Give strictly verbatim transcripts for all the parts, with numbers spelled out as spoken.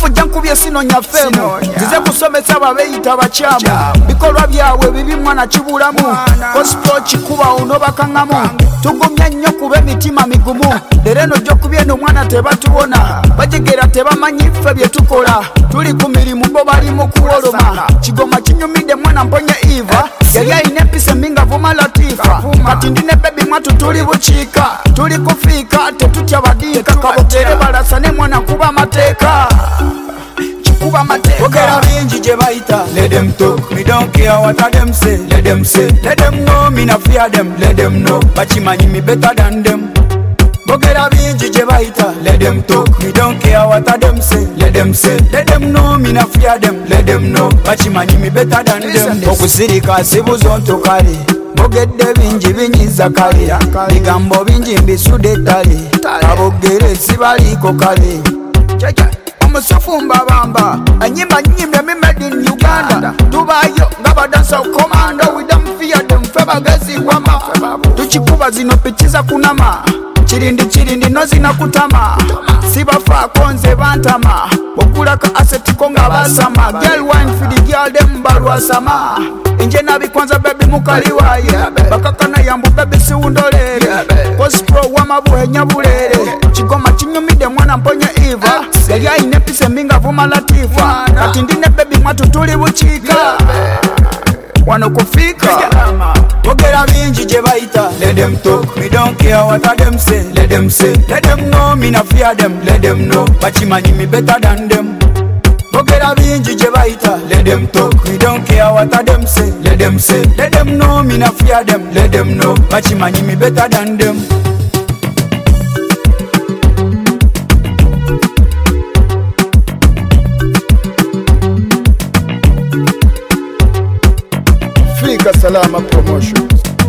Mutufu jankubye sino nyafemu zize kusomesa babeyita bakyamu bikolwa byawe bibi mwana kibulamu gospel kikuba onobakaŋŋamu tugumya nnyo kuba emitima migumu lereno gy'okubyeno omwana tebatuwona bajegera tebamanyi ffe bye tukola tuli ku mirimu bo bali mu kuwoloma kigoma kinyumidde mwana mponye Eva yali ayina empisa embi nga vuma Latifa kati ndi ne bebi mwatu tuli bukiika tuli kufiika tetutya badiika kabotere balasane mwana kuba amateeka kuba amateeka ogera bingi gye bayita let them talk me don't care what them say let them say let them know me not fear them let them know bakimanyi me better than them ogera bingi gye bayita let them talk me don't care what them say let them say let them know me not fear them let them know bakimanyi me better than them okusirika sibuzo ntokale bogedde bingi binyiza kale bigambo bingi mbisudde ettale abogere sibaliko kale omusufu mbabamba enyimba nnyimbe mi made in Uganda tubayo nga badansa komando we don't fear them ffe bagezi kwama tukikuba zino pikiza kunama kirindi kirindi no zinakutama sibafaako nze bantama okulaka asetiko nga basama girl wine for the girl dem balwasama inje nabikwanza baby mukali waye bakakana yambu baby siwundolere gospel wamabuhe nyabulere kigoma kinyumidde mwana mponye Eva yali ayina empisa embi nga vuma Latifa kati ndi ne baby mwatu tuli bukiika wano kufiika ogera bingi gye bayita let them talk me don't care what them say let them say let them know me not fear them let them know bakimanyi me better than them ogera bingi gye bayita let them talk me don't care what them say let them say let them know me not fear them let them know bakimanyi me better than them Fika Salama Promotion.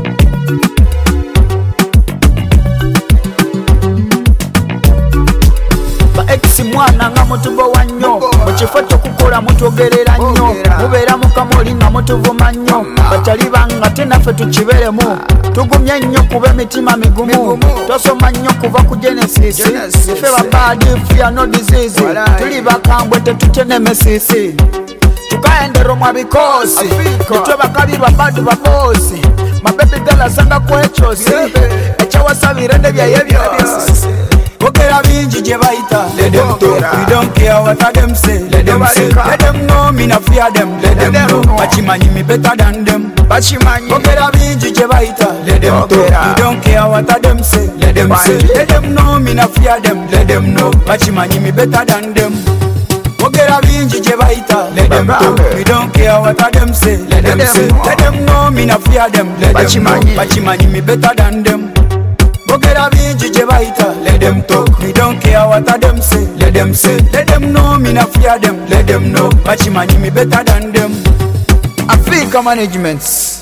Ba ex mwana nga mutubo wa nnyo mukifo ky'okukola mutogerera nnyo mubeera mu kamoli nga mutuvuma nnyo bakyali banga te naffe tukiberemu tugumye nnyo kuba emitima migumu tosoma nnyo kuva ku Genesis ffe babaadi fear no disease tuli bakambwe tetutye nemesisi tukaendero mwa bikosi itwe bakabi babadu babosi mabebi gala sanga kwechosi ekyawasabire ne byaye byose ogera bingi gye bayita let them talk we don't care what them say let them say let them know me not fear them let them know bakimanyi me better than them bakimanyi ogera bingi gye bayita let them talk we don't care what them say let them say let them know me not fear them let them know bakimanyi me better than them ogera bingi gye bayita let them talk we don't care what them say let them say let them know me not fear them let them know bakimanyi me better than them ogera bingi gye bayita let them talk we don't care what them say let them say let them know me not fear them let them know bakimanyi me better than them Africa Management